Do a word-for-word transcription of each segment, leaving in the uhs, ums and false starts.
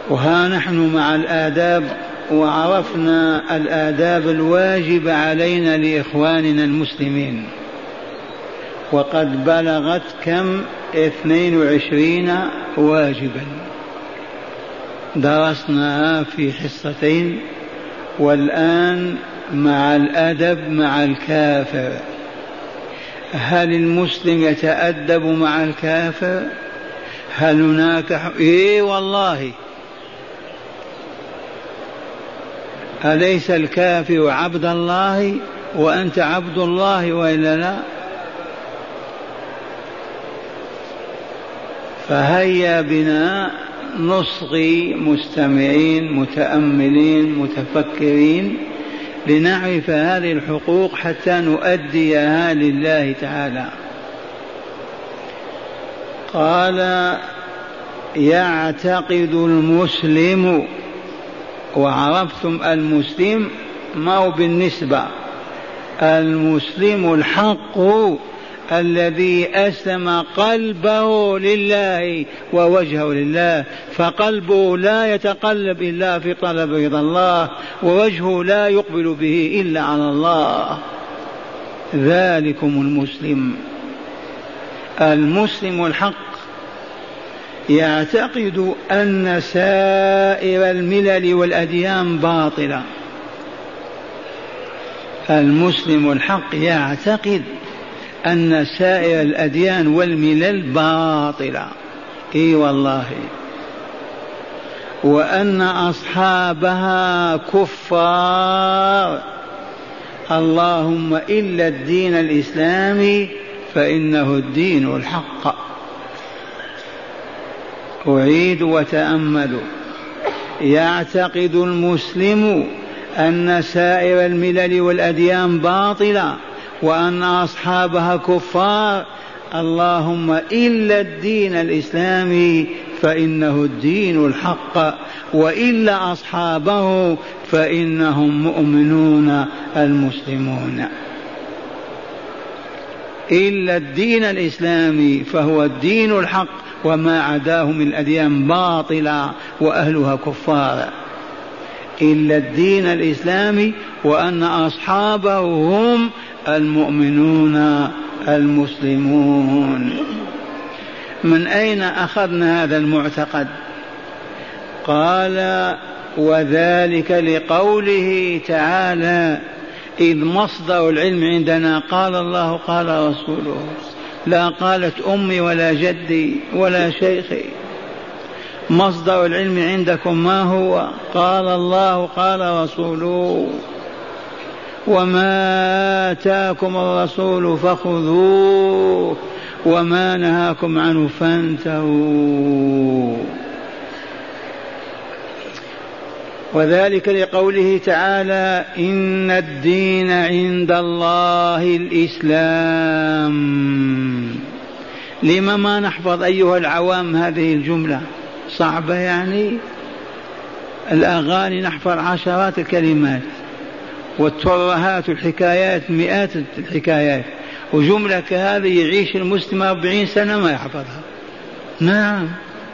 وها نحن مع الآداب، وعرفنا الآداب الواجبة علينا لإخواننا المسلمين، وقد بلغت كم؟ اثنين وعشرين واجبا درسناها في حصتين، والآن مع الأدب مع الكافر. هل المسلم يتأدب مع الكافر؟ هل هناك ح... إيه والله، أليس الكافر عبد الله وأنت عبد الله وإلا لا؟ فهيا بنا نصغي مستمعين متأملين متفكرين لنعرف هذه الحقوق حتى نؤديها لله تعالى. قال: يعتقد المسلم، وعرفتم المسلم ما هو بالنسبة، المسلم الحق الذي أسلم قلبه لله ووجهه لله، فقلبه لا يتقلب إلا في طلب رضا الله، ووجهه لا يقبل به إلا على الله. ذلكم المسلم. المسلم الحق يعتقد أن سائر الملل والأديان باطلة. المسلم الحق يعتقد أن سائر الأديان والملل باطلة، إي والله، وأن أصحابها كفار، اللهم إلا الدين الإسلامي فإنه الدين الحق. أعيد وتأملوا: يعتقد المسلم أن سائر الملل والأديان باطلة، وأن أصحابها كفار، اللهم إلا الدين الإسلامي فإنه الدين الحق، وإلا أصحابه فإنهم مؤمنون المسلمون. إلا الدين الإسلامي فهو الدين الحق، وما عداه من الأديان باطلة وأهلها كفار. إلا الدين الإسلامي، وأن أصحابه هم المؤمنون المسلمون. من أين أخذنا هذا المعتقد؟ قال: وذلك لقوله تعالى: إذ مصدر العلم عندنا قال الله قال رسوله، لا قالت أمي ولا جدي ولا شيخي. مصدر العلم عندكم ما هو؟ قال الله قال رسوله. وما آتاكم الرسول فخذوه وما نهاكم عنه فانتهوا. وذلك لقوله تعالى: إن الدين عند الله الإسلام. لما ما نحفظ أيها العوام هذه الجملة؟ صعبة يعني؟ الأغاني نحفظ عشرات الكلمات، والترهات والحكايات مئات الحكايات، وجملة كهذه يعيش المسلم أربعين سنة ما يحفظها. نعم.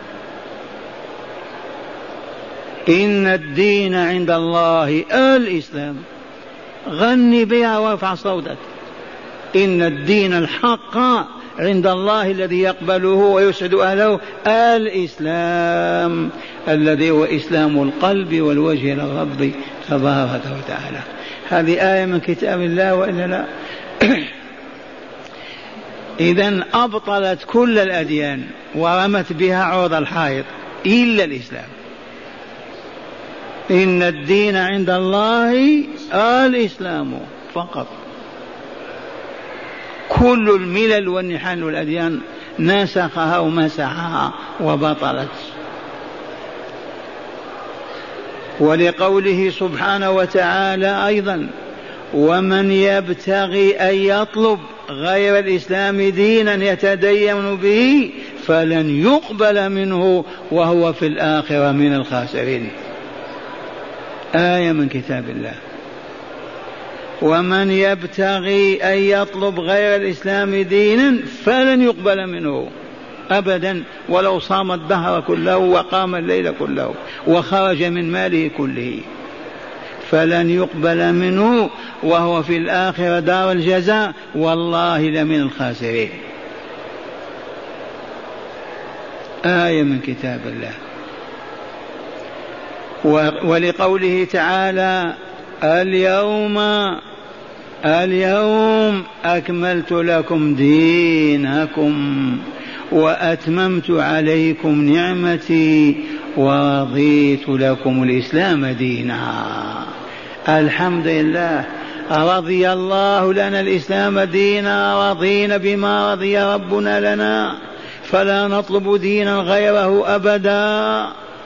إن الدين عند الله الإسلام. غني بها وارفع صوتك. إن الدين الحق عند الله الذي يقبله ويسعد أهله الإسلام، الذي هو إسلام القلب والوجه للرب تبارك وتعالى. هذه آية من كتاب الله وإلا لا؟ إذن أبطلت كل الأديان ورمت بها عرض الحائط إلا الإسلام. إن الدين عند الله الإسلام فقط. كل الملل والنحال والأديان نسخها ومسحها وبطلت. ولقوله سبحانه وتعالى أيضا: ومن يبتغي أن يطلب غير الإسلام دينا يتدين به فلن يقبل منه وهو في الآخرة من الخاسرين. آية من كتاب الله. ومن يبتغي أن يطلب غير الإسلام دينا فلن يقبل منه أبدا، ولو صام الدهر كله وقام الليل كله وخرج من ماله كله، فلن يقبل منه، وهو في الآخرة دار الجزاء، والله لمن الخاسرين. آية من كتاب الله. ولقوله تعالى اليوم اليوم أكملت لكم دينكم وأتممت عليكم نعمتي ورضيت لكم الإسلام دينا. الحمد لله، رضي الله لنا الإسلام دينا، رضينا بما رضي ربنا لنا، فلا نطلب دينا غيره أبدا.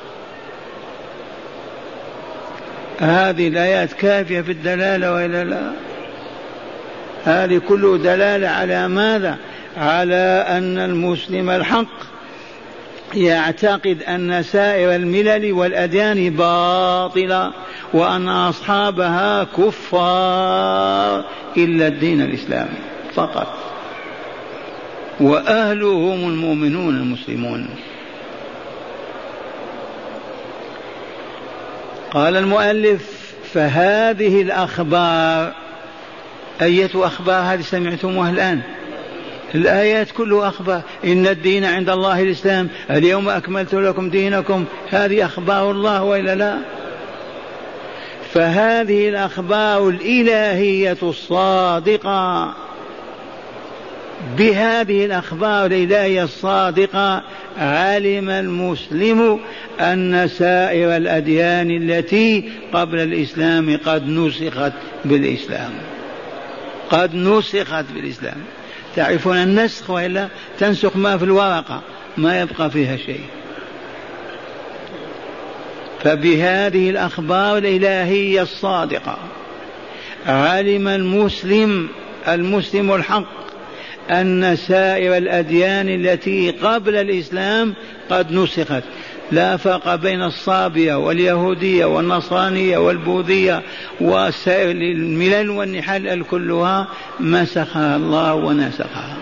هذه الآيات كافية في الدلالة وإلا لا؟ هذه كله دلالة على ماذا؟ على أن المسلم الحق يعتقد أن سائر الملل والأديان باطلة وأن أصحابها كفار إلا الدين الإسلامي فقط، وأهله هم المؤمنون المسلمون. قال المؤلف فهذه الأخبار، أية أخبار هذه سمعتموها الآن؟ الآيات كلها أخبار، إن الدين عند الله الإسلام، اليوم أكملت لكم دينكم، هذه أخبار الله وإلا لا؟ فهذه الأخبار الإلهية الصادقة، بهذه الأخبار الإلهية الصادقة علم المسلم أن سائر الأديان التي قبل الإسلام قد نسخت بالإسلام، قد نسخت بالإسلام. تعرفون النسخ وإلا؟ تنسخ ما في الورقة، ما يبقى فيها شيء. فبهذه الأخبار الإلهية الصادقة علم المسلم المسلم الحق أن سائر الأديان التي قبل الإسلام قد نسخت. لا فرق بين الصابية واليهودية والنصرانية والبوذية وسائر الملل والنحل، كلها مسخها الله ونسخها.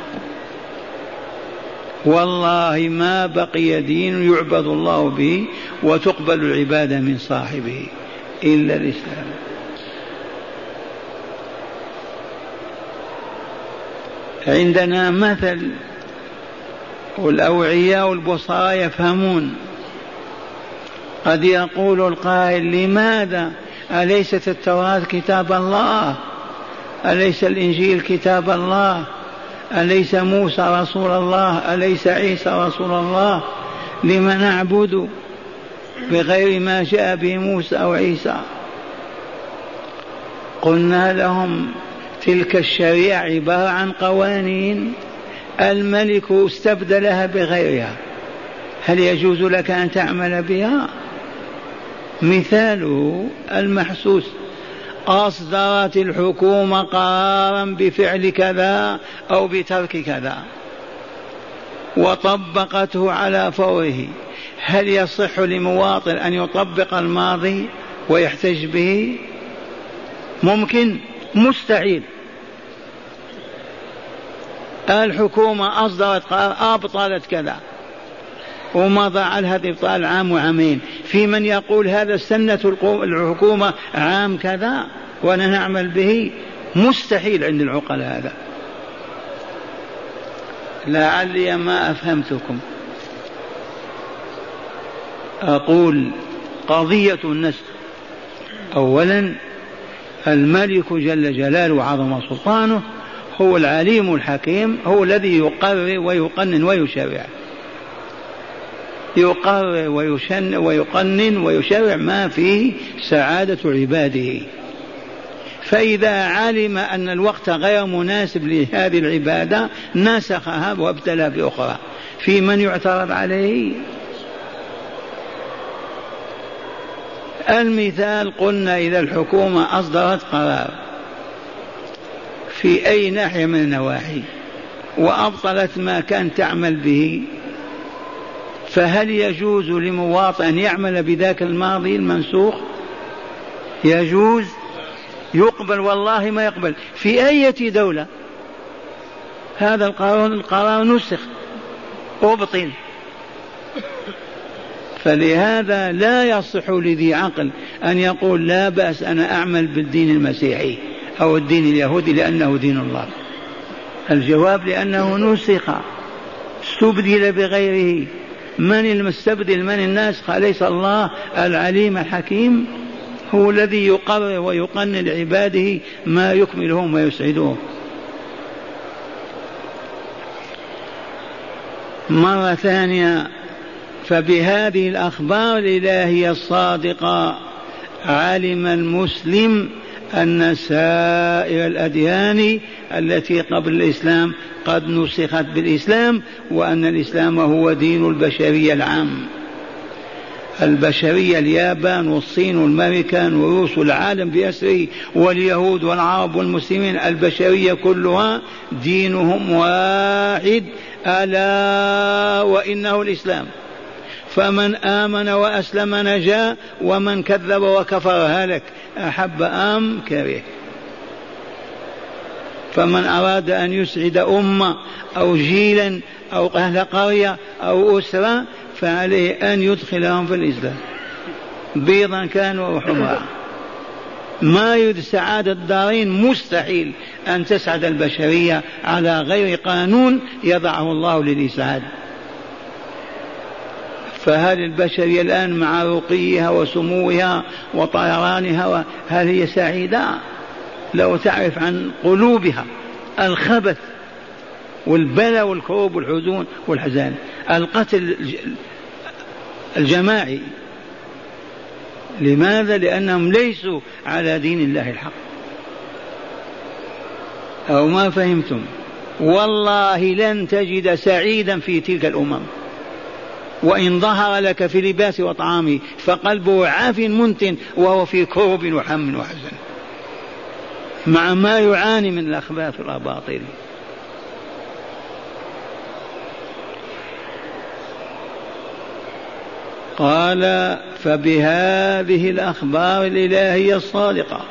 والله ما بقي دين يعبد الله به وتقبل العبادة من صاحبه إلا الإسلام. عندنا مثل، والأوعياء والبصراء يفهمون. قد يقول القائل لماذا؟ أليست التوراة كتاب الله؟ أليس الإنجيل كتاب الله؟ أليس موسى رسول الله؟ أليس عيسى رسول الله؟ لما نعبد بغير ما جاء به موسى أو عيسى؟ قلنا لهم تلك الشريعة عبارة عن قوانين، الملك استبدلها بغيرها، هل يجوز لك أن تعمل بها؟ مثاله المحسوس، أصدرت الحكومة قرارا بفعل كذا أو بترك كذا وطبقته على فوره، هل يصح لمواطن أن يطبق الماضي ويحتج به؟ ممكن؟ مستحيل. الحكومة أصدرت قرار أبطلت كذا ومضى على هذا إبطال عام وعامين، في من يقول هذا سنة الحكومة عام كذا وأنا نعمل به؟ مستحيل عند العقلاء هذا. لعلي ما أفهمتكم. أقول قضية النسخ، أولا الملك جل جلاله وعظم سلطانه هو العليم الحكيم، هو الذي يقرر ويقنن ويشرع، يقرر ويشن ويقنن ويشرع ما فيه سعادة عباده. فإذا علم أن الوقت غير مناسب لهذه العبادة نسخها وابتلى بأخرى، في من يعترض عليه؟ المثال قلنا إذا الحكومة أصدرت قرار في أي ناحية من النواحي وأبطلت ما كان تعمل به، فهل يجوز لمواطن أن يعمل بذاك الماضي المنسوخ؟ يجوز؟ يقبل؟ والله ما يقبل. في أي دولة هذا القانون القرار نسخ أبطل. فلهذا لا يصح لذي عقل أن يقول لا بأس أنا أعمل بالدين المسيحي أو الدين اليهودي لأنه دين الله. الجواب لأنه نسخ، استبدل بغيره. من المستبدل؟ من الناسخ؟ أليس الله العليم الحكيم؟ هو الذي يقرر ويقنن لعباده ما يكملهم ويسعدهم. مرة ثانية، فبهذه الأخبار الإلهية الصادقة علم المسلم أن سائر الأديان التي قبل الإسلام قد نسخت بالإسلام، وأن الإسلام هو دين البشرية العام. البشرية، اليابان والصين والأمريكان وروس العالم بأسره واليهود والعرب والمسلمين، البشرية كلها دينهم واحد، ألا وإنه الإسلام. فمن آمن وأسلم نجا، ومن كذب وكفر هلك، أحب أم كره. فمن أراد أن يسعد أمة أو جيلا أو أهل قرية أو أسرة فعليه أن يدخلهم في الإسلام، بيضا كانوا أو حمرا. ما يريد سعادة الدارين، مستحيل أن تسعد البشرية على غير قانون يضعه الله للإسعاد. فهل البشرية الآن مع رقيها وسموها وطيرانها هل هي سعيدة؟ لو تعرف عن قلوبها الخبث والبلاء والكروب والحزن والحزان، القتل الجماعي. لماذا؟ لأنهم ليسوا على دين الله الحق. أو ما فهمتم؟ والله لن تجد سعيدا في تلك الأمم، وإن ظهر لك في لباس وطعامه فقلبه عاف منتن وهو في كرب وحم وحزن، مع ما يعاني من الأخباث والأباطيل. قال فبهذه الأخبار الإلهية الصادقة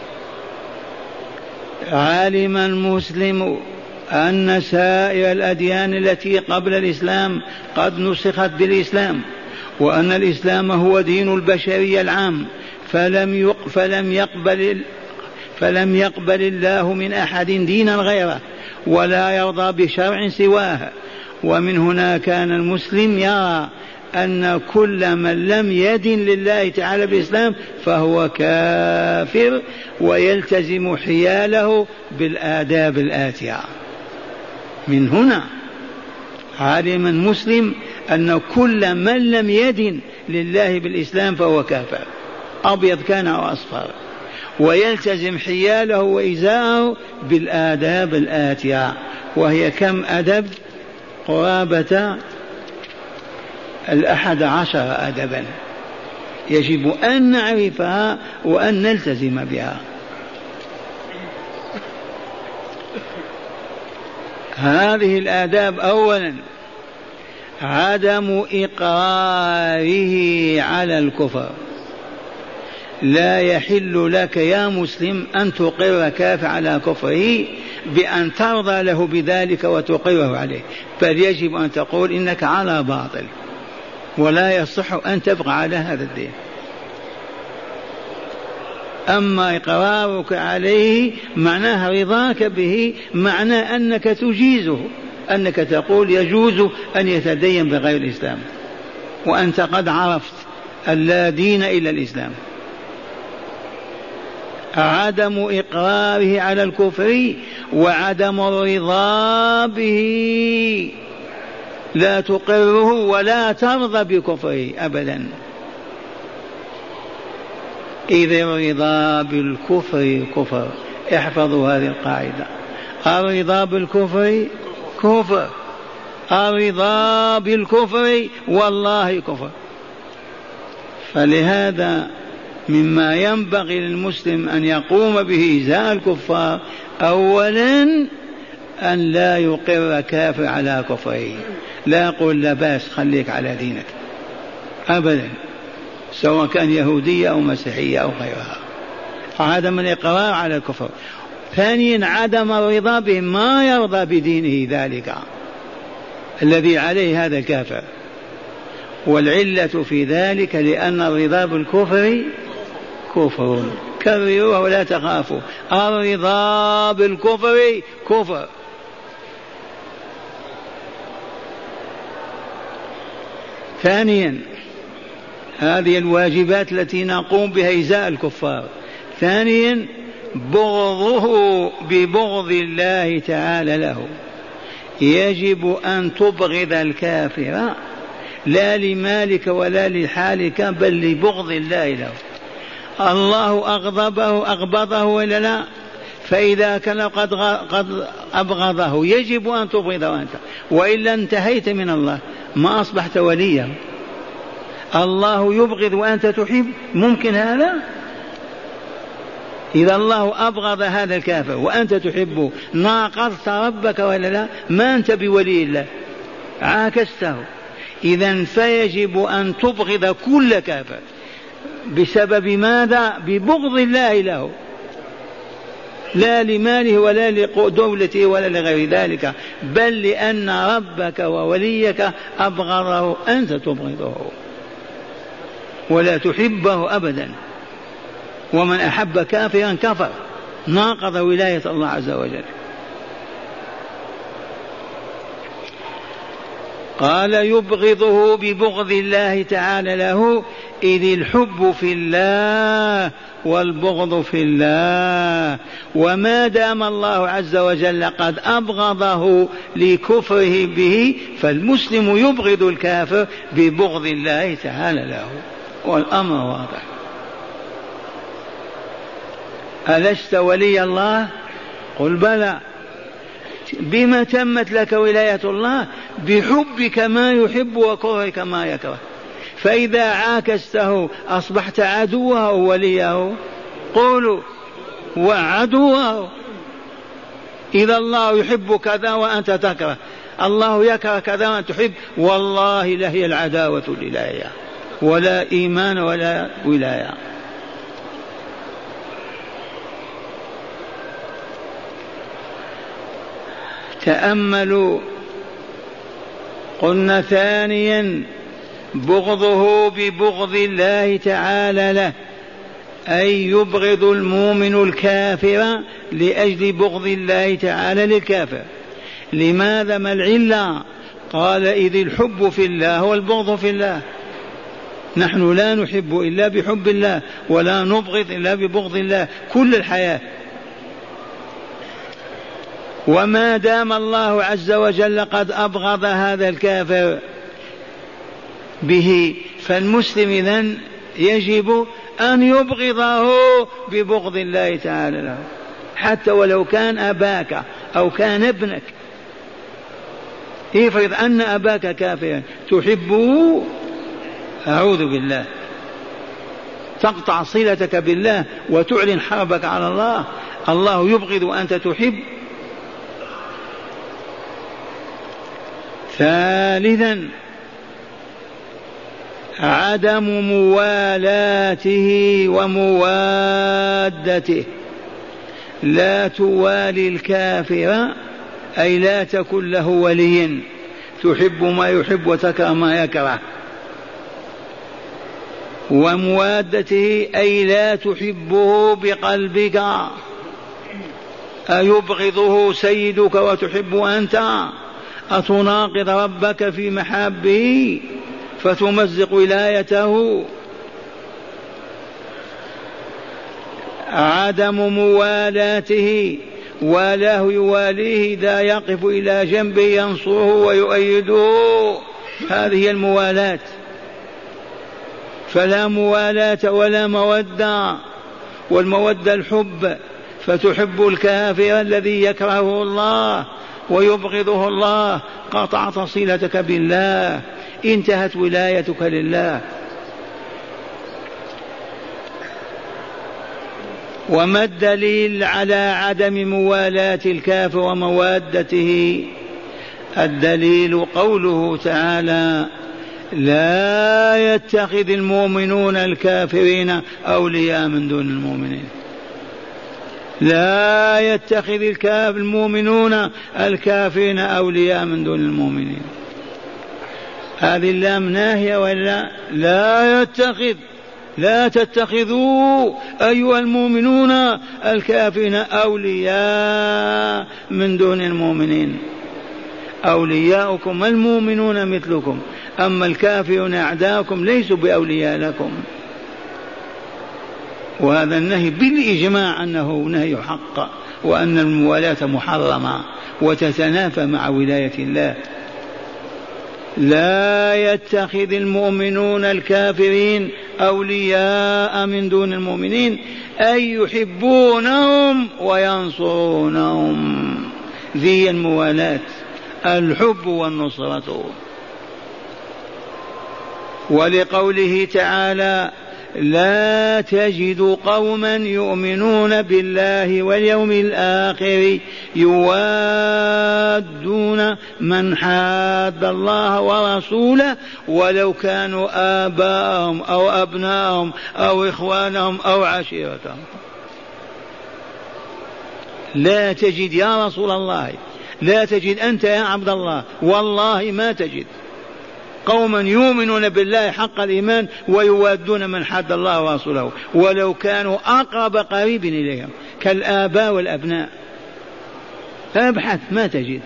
علم المسلم أن سائر الأديان التي قبل الإسلام قد نسخت بالإسلام، وأن الإسلام هو دين البشرية العام، فلم فلم يقبل فلم يقبل الله من أحد دينا غيره، ولا يرضى بشرع سواه. ومن هنا كان المسلم يرى أن كل من لم يدن لله تعالى بالإسلام فهو كافر، ويلتزم حياله بالآداب الآتية. من هنا علم المسلم أن كل من لم يدن لله بالإسلام فهو كافر، أبيض كان أو أصفر، ويلتزم حياله وإزاءه بالآداب الآتية. وهي كم أدب؟ قرابة الأحد عشر أدبا يجب أن نعرفها وأن نلتزم بها. هذه الآداب: أولا عدم إقراره على الكفر. لا يحل لك يا مسلم أن تقر كافر على كفره بأن ترضى له بذلك وتقره عليه، بل يجب أن تقول إنك على باطل، ولا يصح أن تبقى على هذا الدين. أما إقرارك عليه معناه رضاك به، معناه أنك تجيزه، أنك تقول يجوز أن يتدين بغير الإسلام، وأنت قد عرفت أن لا دين إلا الإسلام. عدم إقراره على الكفر وعدم الرضا به، لا تقره ولا ترضى بكفره أبدا. إذ الرضا بالكفر كفر. احفظوا هذه القاعدة: الرضا بالكفر كفر، الرضا بالكفر والله كفر. فلهذا مما ينبغي للمسلم أن يقوم به إزاء الكفار أولا أن لا يقر كافر على كفره، لا يقول لا باس خليك على دينك أبدا، سواء كان يهودية أو مسيحية أو غيرها. عدم الإقرار على الكفر. ثانيا عدم الرضا به، ما يرضى بدينه ذلك، الذي عليه هذا الكافر. والعلة في ذلك لأن الرضا بالكفر كفر، كرروه ولا تخافوا، الرضا بالكفر كفر. ثانيا، هذه الواجبات التي نقوم بها إزاء الكفار. ثانيا، بغضه ببغض الله تعالى له، يجب أن تبغض الكافر لا لمالك ولا لحالك بل لبغض الله له. الله أغضبه أغبضه ولا لا؟ فإذا كان قد قد أبغضه يجب أن تبغضه أنت، وإلا انتهيت من الله، ما أصبحت وليا. الله يبغض وأنت تحب، ممكن هذا؟ إذا الله أبغض هذا الكافر وأنت تحبه ناقضت ربك ولا لا؟ ما أنت بولي الله، عاكسته. إذن فيجب أن تبغض كل كافر. بسبب ماذا؟ ببغض الله له، لا لماله ولا لدولته ولا لغير ذلك، بل لأن ربك ووليك أبغضه أنت تبغضه ولا تحبه أبدا. ومن أحب كافرا كفر، ناقض ولاية الله عز وجل. قال يبغضه ببغض الله تعالى له، إذ الحب في الله والبغض في الله. وما دام الله عز وجل قد أبغضه لكفره به، فالمسلم يبغض الكافر ببغض الله تعالى له، والأمر واضح. ألست ولي الله؟ قل بلى. بما تمت لك ولاية الله؟ بحبك ما يحب وكرهك ما يكره. فإذا عاكسته أصبحت عدوه ووليه. قولوا وعدوه. إذا الله يحب كذا وأنت تكره، الله يكره كذا وأنت تحب، والله لهي العداوة لله، ولا إيمان ولا ولاية. تأملوا. قلنا ثانيا بغضه ببغض الله تعالى له، أي يبغض المؤمن الكافر لأجل بغض الله تعالى للكافر. لماذا؟ ما العلة؟ قال إذ الحب في الله والبغض في الله. نحن لا نحب إلا بحب الله، ولا نبغض إلا ببغض الله كل الحياة. وما دام الله عز وجل قد أبغض هذا الكافر به، فالمسلم إذن يجب أن يبغضه ببغض الله تعالى له، حتى ولو كان أباك أو كان ابنك. افرض أن أباك كافرا تحبه، أعوذ بالله، تقطع صلتك بالله وتعلن حربك على الله. الله يبغض وأنت تحب. ثالثا عدم موالاته وموادته. لا توالي الكافر، أي لا تكن له وليا، تحب ما يحب وتكره ما يكره. وموادته أي لا تحبه بقلبك. أيبغضه سيدك وتحب أنت؟ أتناقض ربك في محبه فتمزق ولايته؟ عدم موالاته، والاه يواليه إذا يقف إلى جنبه ينصره ويؤيده، هذه الموالاة. فلا موالاة ولا مودة، والمودة الحب، فتحب الكافر الذي يكرهه الله ويبغضه الله، قطعت صلتك بالله، انتهت ولايتك لله. وما الدليل على عدم موالاة الكافر وموادته؟ الدليل قوله تعالى: لا يتخذ المؤمنون الكافرين أولياء من دون المؤمنين. لا يتخذ المؤمنون الكافرين أولياء من دون المؤمنين. هذه اللام ناهية ولا لا يتخذ لا تتخذوا أيها المؤمنون الكافرين أولياء من دون المؤمنين. أولياؤكم المؤمنون مثلكم، أما الكافرون أعداؤكم ليسوا بأولياء لكم. وهذا النهي بالإجماع أنه نهي حق، وأن الموالاة محرمة وتتنافى مع ولاية الله. لا يتخذ المؤمنون الكافرين أولياء من دون المؤمنين أي يحبونهم وينصرونهم. ذي الموالاة الحب والنصرة. ولقوله تعالى لا تجد قوما يؤمنون بالله واليوم الآخر يوادون من حاد الله ورسوله ولو كانوا آباءهم أو أبناءهم أو إخوانهم أو عشيرتهم. لا تجد يا رسول الله، لا تجد أنت يا عبد الله، والله ما تجد قوما يؤمنون بالله حق الإيمان ويوادون من حد الله ورسوله ولو كانوا أقرب قريب إليهم كالآباء والأبناء. فابحث ما تجد.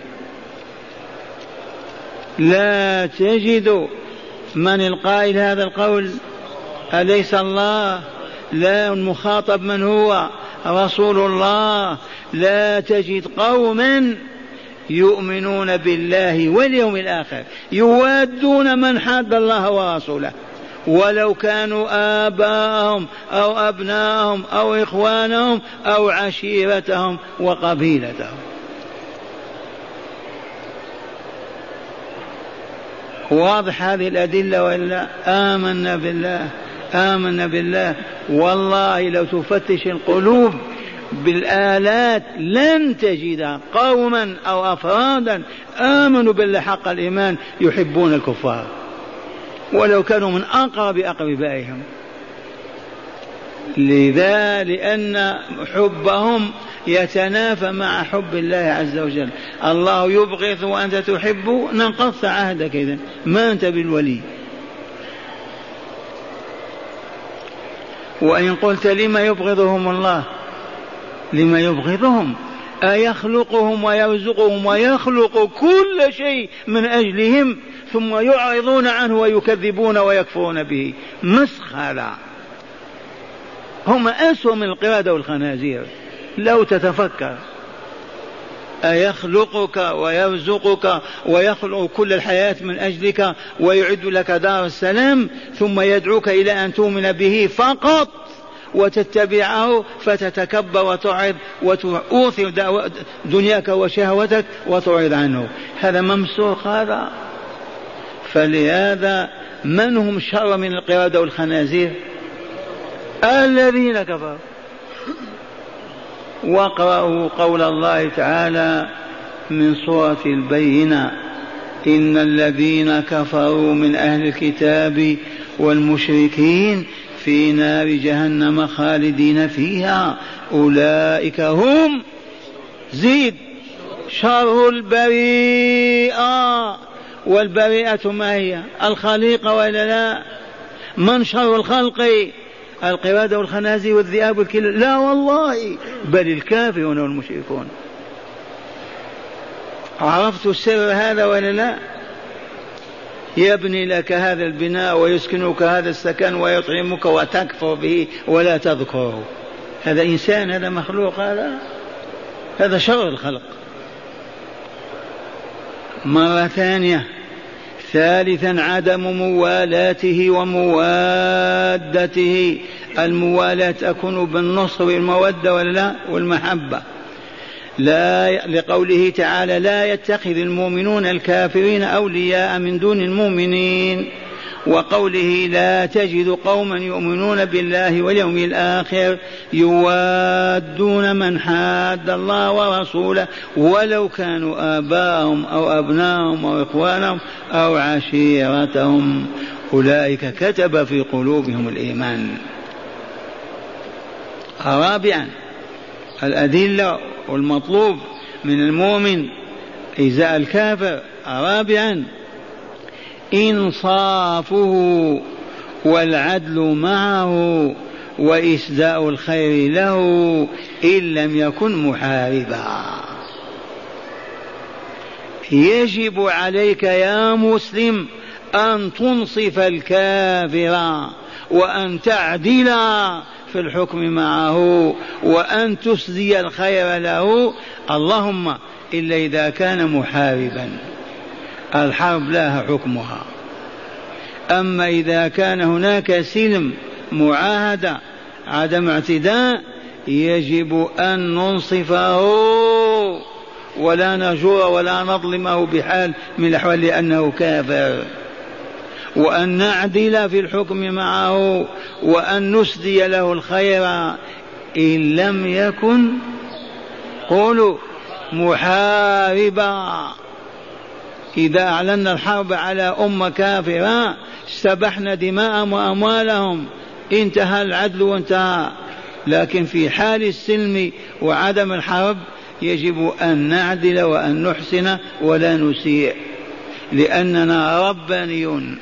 لا تجد. من القائل هذا القول؟ أليس الله؟ لا، المخاطب من هو؟ رسول الله. لا تجد قوما يؤمنون بالله واليوم الآخر يوادون من حاد الله ورسوله ولو كانوا آباءهم أو أبناءهم أو إخوانهم أو عشيرتهم وقبيلتهم. واضح هذه الأدلة ولا؟ آمنا بالله آمنا بالله. والله لو تفتش القلوب بالآلات لن تجد قوما أو أفرادا آمنوا بالله حق الإيمان يحبون الكفار ولو كانوا من أقرب أقربائهم. لذا لأن حبهم يتنافى مع حب الله عز وجل. الله يبغض وأنت تحب، ننقض عهدك إذن ما أنت بالولي. وإن قلت لما يبغضهم الله؟ لما يبغضهم؟ أيخلقهم ويرزقهم ويخلق كل شيء من أجلهم ثم يعرضون عنه ويكذبون ويكفرون به؟ مسخرة. هم أسوأ من القردة والخنازير لو تتفكر. أيخلقك ويرزقك ويخلق كل الحياة من أجلك ويعد لك دار السلام ثم يدعوك إلى أن تؤمن به فقط وتتبعه فتتكبر وتعرض وتؤثر دنياك وشهوتك وتعرض عنه؟ هذا ممسوخ هذا. فلهذا من هم شر من القردة والخنازير؟ الذين كفروا. واقرأوا قول الله تعالى من سورة البينة إن الذين كفروا من أهل الكتاب والمشركين في نار جهنم خالدين فيها أولئك هم زيد شر البريئة. والبريئة ما هي؟ الخليقة ولا لا؟ من شر الخلق؟ القردة والخنازير والذئاب والكلاب؟ لا والله، بل الكافرون والمشركون. عرفت السر هذا ولا لا؟ يبني لك هذا البناء ويسكنك هذا السكن ويطعمك وتكفر به ولا تذكره. هذا إنسان؟ هذا مخلوق؟ هذا هذا شر الخلق. مرة ثانية ثالثا عدم موالاته وموادته. الموالاة تكون بالنصر والمودة ولا لا؟ والمحبة. لا، لقوله تعالى لا يتخذ المؤمنون الكافرين أولياء من دون المؤمنين. وقوله لا تجد قوما يؤمنون بالله واليوم الآخر يوادون من حاد الله ورسوله ولو كانوا آباءهم أو أبناءهم أو إخوانهم أو عشيرتهم أولئك كتب في قلوبهم الإيمان. رابعا الأدلة والمطلوب من المؤمن إزاء الكافر. رابعا إنصافه والعدل معه وإسداء الخير له إن لم يكن محاربا. يجب عليك يا مسلم أن تنصف الكافر وأن تعدل في الحكم معه وأن تسدي الخير له، اللهم إلا إذا كان محاربا، الحرب لها حكمها. أما إذا كان هناك سلم معاهدة عدم اعتداء يجب أن ننصفه ولا نجور ولا نظلمه بحال من الأحوال لأنه كافر، وأن نعدل في الحكم معه وأن نسدي له الخير إن لم يكن قولوا محاربا. إذا أعلنا الحرب على أمة كافرة استبحنا دماءهم وأموالهم، انتهى العدل وانتهى. لكن في حال السلم وعدم الحرب يجب أن نعدل وأن نحسن ولا نسيء لأننا ربانيون.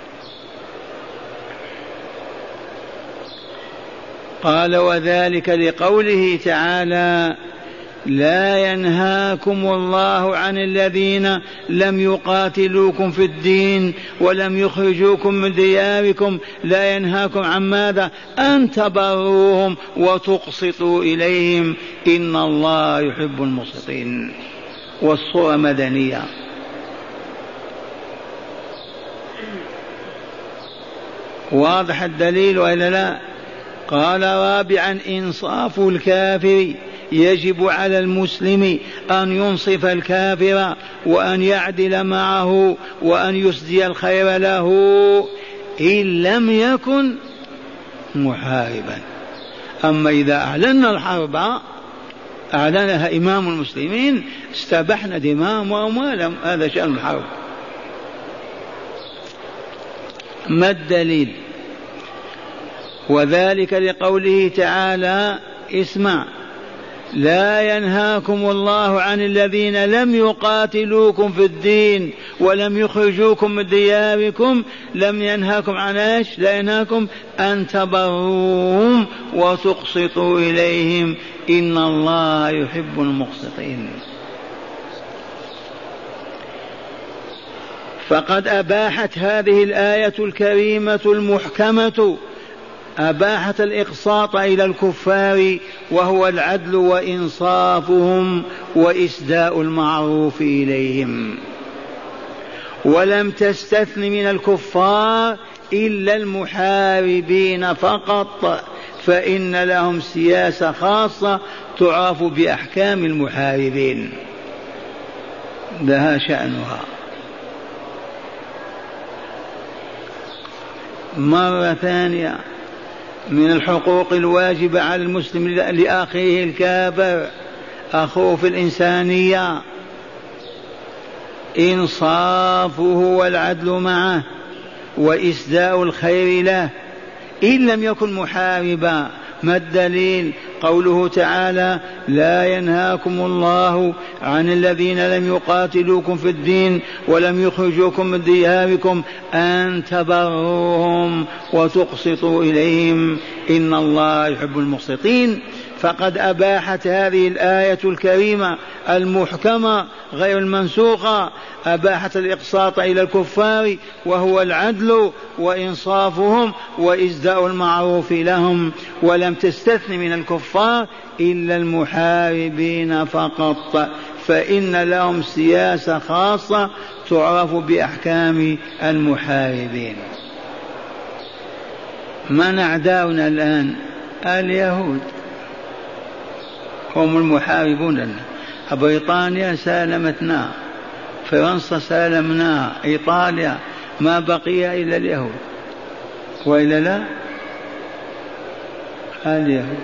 قال وذلك لقوله تعالى لا ينهاكم الله عن الذين لم يقاتلوكم في الدين ولم يخرجوكم من دياركم. لا ينهاكم عن ماذا؟ أن تبروهم وتقسطوا إليهم إن الله يحب المقسطين. والصورة مدنية. واضح الدليل وإلا لا؟ قال رابعا إنصاف الكافر. يجب على المسلم أن ينصف الكافر وأن يعدل معه وأن يسدي الخير له إن لم يكن محاربا. أما إذا أعلنا الحرب أعلنها إمام المسلمين استبحنا دماءهم وأموالهم، هذا شأن الحرب. ما الدليل؟ وذلك لقوله تعالى اسمع لا ينهاكم الله عن الذين لم يقاتلوكم في الدين ولم يخرجوكم من دياركم. لم ينهاكم عن ايش؟ لا ينهاكم أن تبروهم وتقسطوا إليهم إن الله يحب المقسطين. فقد أباحت هذه الآية الكريمة المحكمة أباحت الإقساط إلى الكفار وهو العدل وإنصافهم وإسداء المعروف إليهم، ولم تستثن من الكفار إلا المحاربين فقط، فإن لهم سياسة خاصة تعرف بأحكام المحاربين لها شأنها. مرة ثانية من الحقوق الواجبة على المسلم لأخيه الكافر أخوه في الإنسانية إنصافه والعدل معه وإسداء الخير له إن لم يكن محاربا. ما الدليل؟ قوله تعالى لا ينهاكم الله عن الذين لم يقاتلوكم في الدين ولم يخرجوكم من دياركم أن تبروهم وتقسطوا إليهم إن الله يحب المقسطين. فقد أباحت هذه الآية الكريمة المحكمة غير المنسوخة أباحت الإقساط إلى الكفار وهو العدل وإنصافهم وإسداء المعروف لهم، ولم تستثن من الكفار إلا المحاربين فقط، فإن لهم سياسة خاصة تعرف بأحكام المحاربين. من أعداؤنا الآن؟ اليهود هم المحاربون لنا. بريطانيا سالمتنا، فرنسا سالمنا، إيطاليا، ما بقي إلا اليهود وإلا لا؟ اليهود.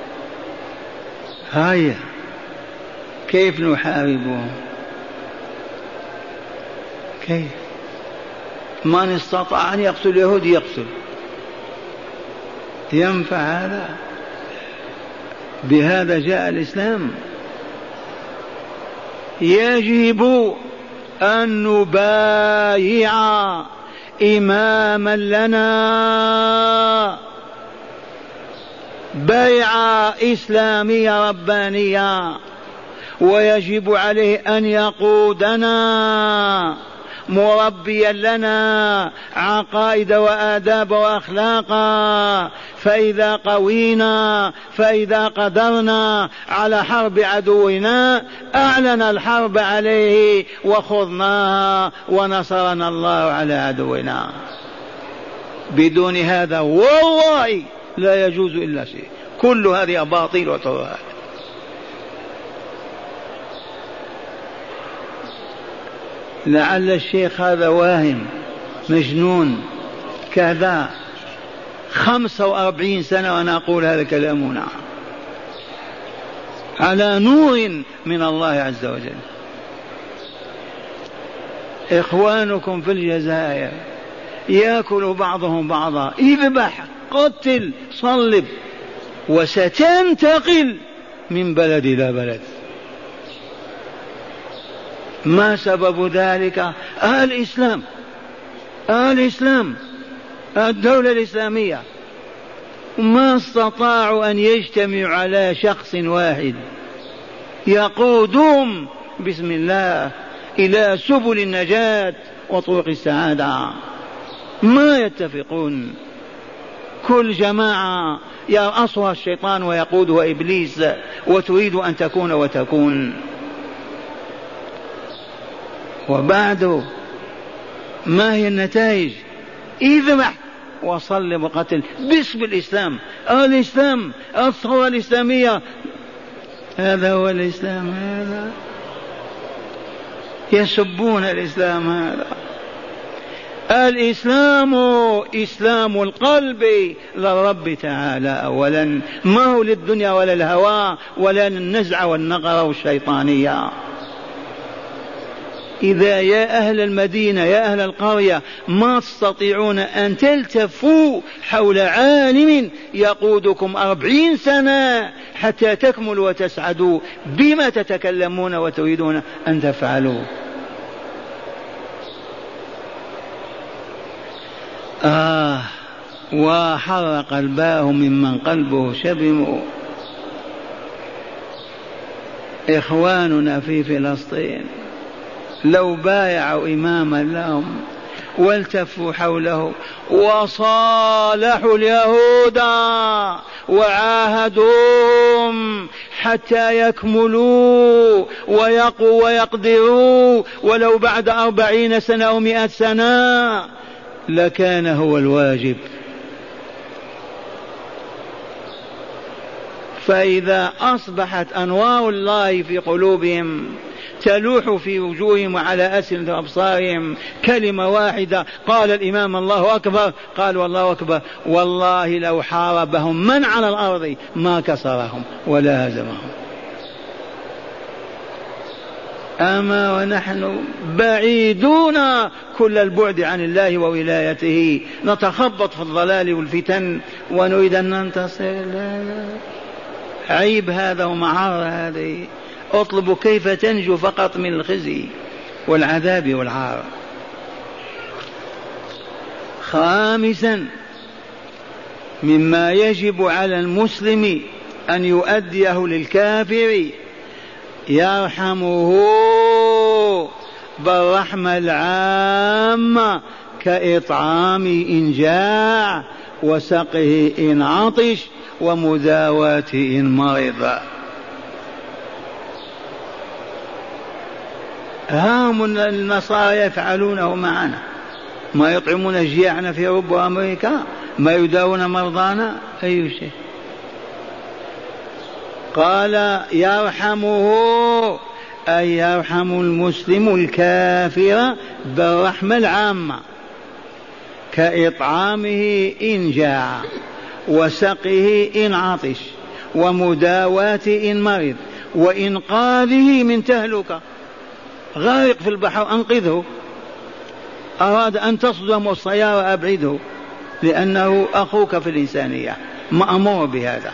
هيا كيف نحاربهم؟ كيف؟ من استطاع أن يقتل اليهود يقتل. ينفع هذا؟ بهذا جاء الإسلام. يجب أن نبايع إماما لنا بيعة إسلامية ربانية، ويجب عليه أن يقودنا مربيا لنا عقائد وآداب وأخلاقا، فإذا قوينا فإذا قدرنا على حرب عدونا أعلن الحرب عليه وخضناها ونصرنا الله على عدونا. بدون هذا والله لا يجوز إلا شيء، كل هذه أباطيل وترهات. لعل الشيخ هذا واهم مجنون كذا، خمسة وأربعين سنة وأنا أقول هذا الكلام، نعم، على نور من الله عز وجل. إخوانكم في الجزائر يأكل بعضهم بعضا، اذبح قتل صلب، وستنتقل من بلد إلى بلد. ما سبب ذلك؟ الإسلام، الإسلام، الدولة الإسلامية. ما استطاعوا أن يجتمعوا على شخص واحد يقودهم بسم الله إلى سبل النجاة وطرق السعادة، ما يتفقون. كل جماعة يرأسها الشيطان ويقودها إبليس، وتريد أن تكون وتكون. وبعد ما هي النتائج؟ اذبح وصلب وقتل باسم الإسلام. الإسلام، الثورة الإسلامية، هذا هو الإسلام. هذا يسبون الإسلام. هذا الإسلام إسلام القلب للرب تعالى أولا، ما هو للدنيا ولا الهوى ولا النزعة والنغرة والشيطانية. إذا يا أهل المدينة يا أهل القرية ما تستطيعون أن تلتفوا حول عالم يقودكم أربعين سنة حتى تكملوا وتسعدوا، بما تتكلمون وتريدون أن تفعلوا؟ آه وحرق قلباه ممن قلبه شبم. إخواننا في فلسطين لو بايعوا إماما لهم والتفوا حوله وصالحوا اليهود وعاهدوهم حتى يكملوا ويقوا ويقدروا ولو بعد أربعين سنة أو مئة سنة، لكان هو الواجب. فإذا أصبحت أنوار الله في قلوبهم تلوح في وجوههم وعلى أسنة أبصارهم كلمة واحدة، قال الإمام الله أكبر، قالوا الله أكبر، والله لو حاربهم من على الأرض ما كسرهم ولا هزمهم. أما ونحن بعيدون كل البعد عن الله وولايته، نتخبط في الضلال والفتن ونريد أن ننتصر. لا لا، عيب هذا ومعار هذه. اطلبوا كيف تنجو فقط من الخزي والعذاب والعار. خامسا، مما يجب على المسلم أن يؤديه للكافر يرحمه بالرحمة العامة كإطعام إن جاع وسقه إن عطش ومداواته إن مرض. هم النصارى يفعلونه معنا، ما يطعمون جياعنا في أوروبا وأمريكا، ما يداوون مرضانا، أي شيء. قال يرحمه أي يرحم المسلم الكافر بالرحمة العامة كإطعامه إن جاع وسقه إن عطش ومداواته إن مرض وإنقاذه من تهلكة. غارق في البحر أنقذه، أراد أن تصدم السيارة أبعده، لأنه أخوك في الإنسانية مأمور بهذا.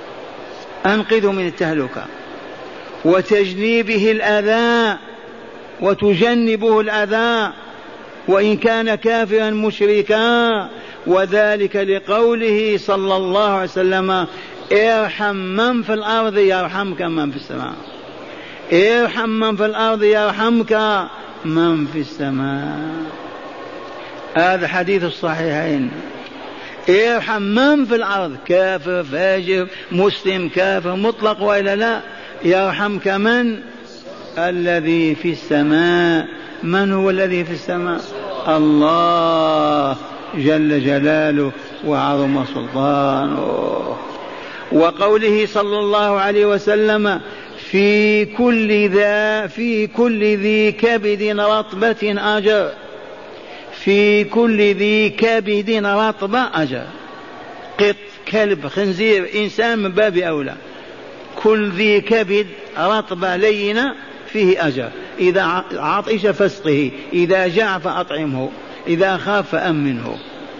أنقذه من التهلكة وتجنيبه الأذى وتجنبه الأذى وإن كان كافرا مشركا. وذلك لقوله صلى الله عليه وسلم ارحم من في الأرض يرحمك من في السماء. ارحم من في الأرض يرحمك من في السماء. هذا حديث الصحيحين. ارحم من في الأرض، كافر فاجر مسلم كافر مطلق وإلا لا، يرحمك من؟ الذي في السماء. من هو الذي في السماء؟ الله جل جلاله وعظم سلطانه. وقوله صلى الله عليه وسلم في كل ذا في كل ذي كبد رطبة أجر. في كل ذي كبد رطبة أجر. قط، كلب، خنزير، إنسان من باب أولى. كل ذي كبد رطبة لينة فيه أجر. إذا عطش فاسقه، إذا جاع فأطعمه، إذا خاف فأمنه.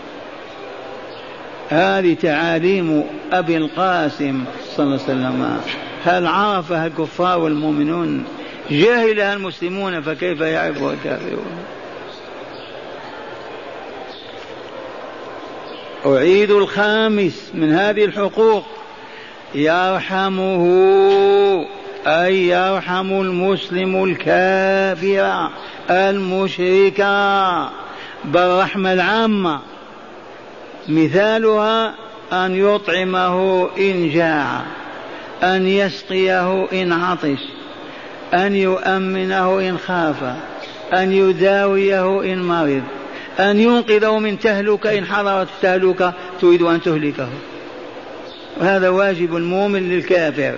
هذه تعاليم أبي القاسم صلى الله عليه وسلم. هل عرفها الكفار والمؤمنون؟ جاهلها المسلمون فكيف يعرفها الكافرون؟ أعيد الخامس من هذه الحقوق، يرحمه أي يرحم المسلم الكافر المشرك بالرحمة العامة. مثالها أن يطعمه إن جاع، أن يسقيه إن عطش، أن يؤمنه إن خاف، أن يداويه إن مرض، أن ينقذه من تهلكة إن حضرت التهلكة تريد أن تهلكه. وهذا واجب المؤمن للكافر.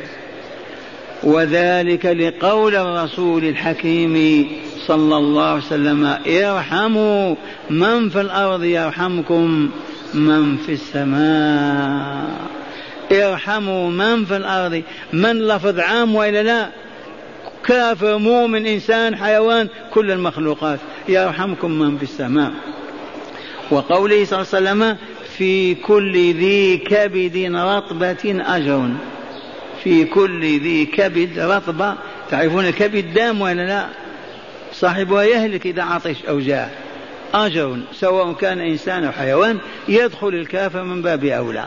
وذلك لقول الرسول الحكيم صلى الله عليه وسلم ارحموا من في الأرض يرحمكم من في السماء. ارحموا من في الأرض، من لفظ عام وإلا لا؟ كافر مؤمن إنسان حيوان كل المخلوقات، يرحمكم من في السماء. وقوله صلى الله عليه وسلم في كل ذي كبد رطبة أجر. في كل ذي كبد رطبة، تعرفون الكبد دام ولا لا؟ صاحبها يهلك إذا عطش أو جاع. أجر سواء كان إنسان أو حيوان، يدخل الكافر من باب أولى.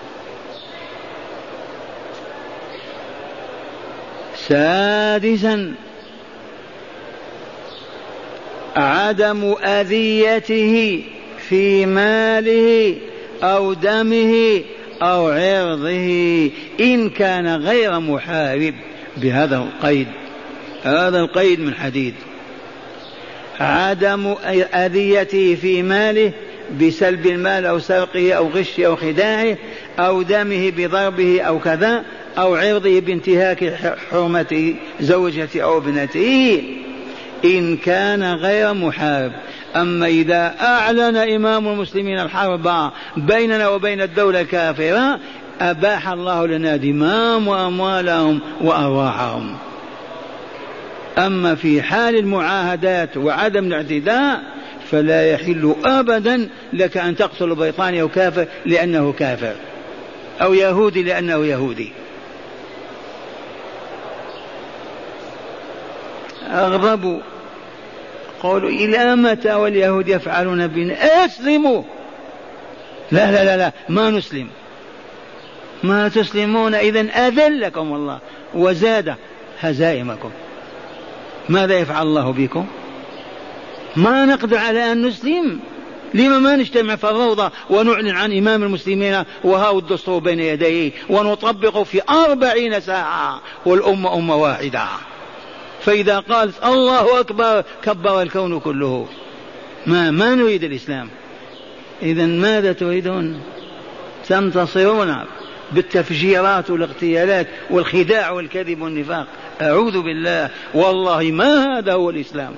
سادسا عدم أذيته في ماله أو دمه أو عرضه إن كان غير محارب. بهذا القيد، هذا القيد من حديد. عدم أذيته في ماله بسلب المال أو سرقه أو غشه أو خداعه، أو دمه بضربه أو كذا، أو عرضه بانتهاك حرمة زوجته أو ابنته إن كان غير محارب. أما إذا أعلن إمام المسلمين الحرب بيننا وبين الدولة الكافرة أباح الله لنا دماءهم وأموالهم وأرواحهم. أما في حال المعاهدات وعدم الاعتداء فلا يحل أبدا لك أن تقتل بريطانيا أو كافر لأنه كافر، أو يهودي لأنه يهودي. أغضبوا قالوا إلى متى واليهود يفعلون بنا؟ أسلموا. لا لا لا لا ما نسلم. ما تسلمون إذن أذلكم الله وزاد هزائمكم. ماذا يفعل الله بكم؟ ما نقدر على أن نسلم. لما ما نجتمع في الروضة ونعلن عن إمام المسلمين وهاو الدستور بين يديه ونطبقه في أربعين ساعة والأمة أمة واحدة؟ فإذا قالت الله أكبر كبر الكون كله. ما ما نريد الإسلام. إذن ماذا تريدون؟ تنتصرون بالتفجيرات والاغتيالات والخداع والكذب والنفاق. أعوذ بالله، والله ما هذا هو الإسلام.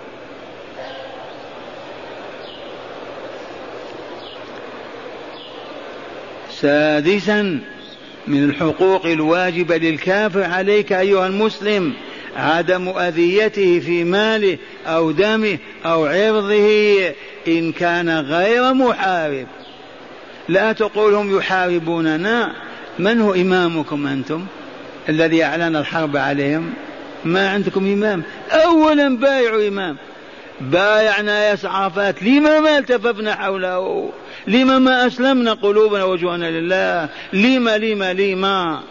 سادسا من الحقوق الواجبة للكافر عليك أيها المسلم عدم أذيته في ماله أو دمه أو عرضه إن كان غير محارب. لا تقولهم يحاربوننا. من هو إمامكم أنتم الذي أعلن الحرب عليهم؟ ما عندكم إمام؟ أولا بايعوا إمام. بايعنا يا عرفات، لما ما التففنا حوله؟ لما ما أسلمنا قلوبنا وجهنا لله؟ لما لما لما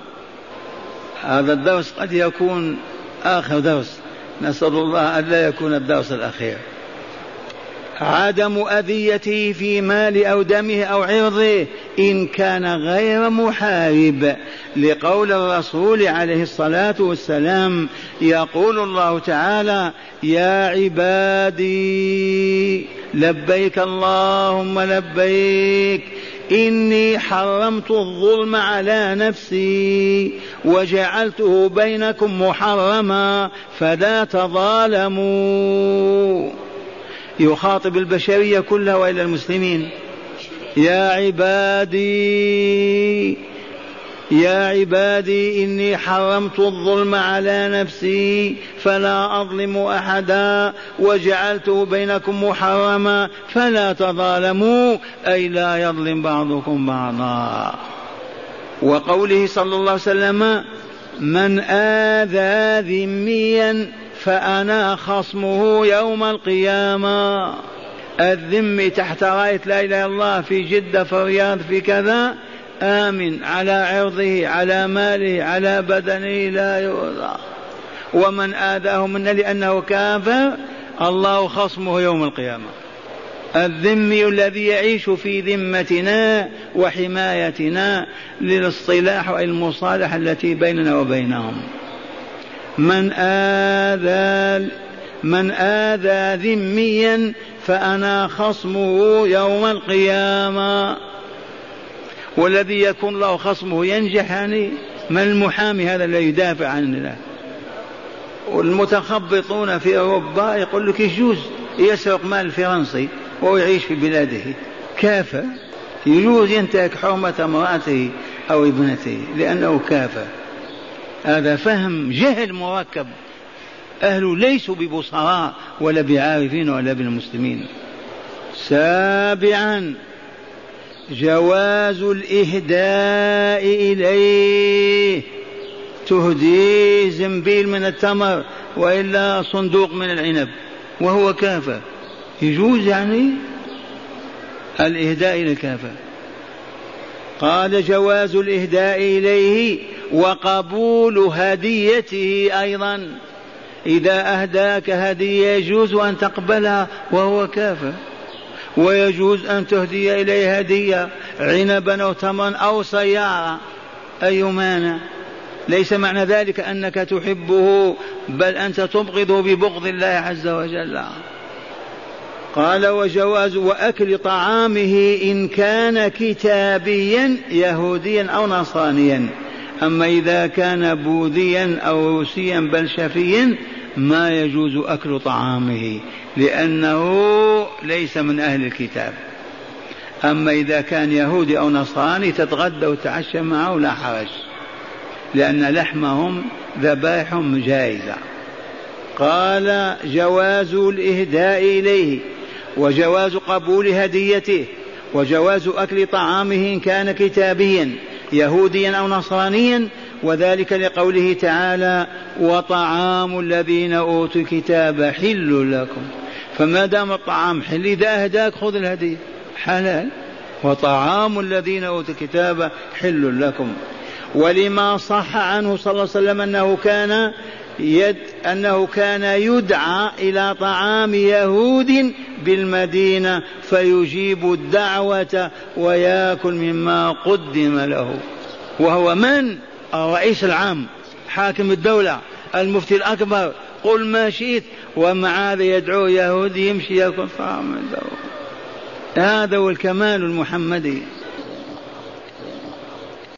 هذا الدرس قد يكون آخر درس، نسأل الله أن لا يكون الدرس الأخير. عدم أذيته في مال أو دمه أو عرضه إن كان غير محارب، لقول الرسول عليه الصلاة والسلام، يقول الله تعالى: يا عبادي لبيك اللهم لبيك إني حرمت الظلم على نفسي وجعلته بينكم محرما فلا تظالموا. يخاطب البشرية كلها وإلى المسلمين: يا عبادي يا عبادي إني حرمت الظلم على نفسي فلا أظلم أحدا وجعلته بينكم محرما فلا تظالموا، أي لا يظلم بعضكم بعضا. وقوله صلى الله عليه وسلم: من آذى ذميا فأنا خصمه يوم القيامة. الذم تحت راية لا إله إلا الله في جدة في الرياض في كذا آمن على عرضه على ماله على بدنه لا يؤذى. ومن آذاه منا لأنه كافر الله خصمه يوم القيامة. الذمي الذي يعيش في ذمتنا وحمايتنا للاصطلاح والمصالحة التي بيننا وبينهم. من آذى من آذى ذميا فأنا خصمه يوم القيامة. والذي يكون له خصمه ينجح، يعني من المحامي هذا الذي يدافع عن الله؟ والمتخبطون في أوروبا يقول لك يجوز يسرق مال الفرنسي ويعيش في بلاده كافر، يجوز ينتهك حرمة امرأته أو ابنته لأنه كافر. هذا فهم جهل مركب، أهله ليسوا ببصراء ولا بعارفين ولا بالمسلمين. سابعا جواز الإهداء إليه، تهديه زنبيل من التمر وإلا صندوق من العنب وهو كافر، يجوز يعني الإهداء إلى الكافر. قال: جواز الإهداء إليه وقبول هديته أيضا، إذا أهداك هدية يجوز أن تقبلها وهو كافر، ويجوز أن تهدي إليه هدية عنبا أو تمرا أو سيارة، أي مانع؟ ليس معنى ذلك أنك تحبه، بل أنت تبغضه ببغض الله عز وجل. قال: وجواز وأكل طعامه إن كان كتابيا يهوديا أو نصرانيا. أما إذا كان بوذيا أو روسيا بل شفيا ما يجوز أكل طعامه لأنه ليس من أهل الكتاب. أما إذا كان يهودي أو نصراني تتغدى وتعشى معه لا حرج، لأن لحمهم ذبائحهم جائزة. قال: جواز الإهداء إليه وجواز قبول هديته وجواز أكل طعامه إن كان كتابيا يهوديا أو نصرانيا، وذلك لقوله تعالى: وطعام الذين أوتوا الكتاب حل لكم. فما دام الطعام حل، إذا أهداك خذ الهدية حلال. وطعام الذين أوتوا الكتاب حل لكم. ولما صح عنه صلى الله عليه وسلم أنه كان يد أنه كان يدعى إلى طعام يهود بالمدينة فيجيب الدعوة ويأكل مما قدم له. وهو من؟ الرئيس العام، حاكم الدولة، المفتي الأكبر، قل ما شئت، ومع هذا يدعو يهودي يمشي يأكل طعام الدولة. هذا هو الكمال المحمدي.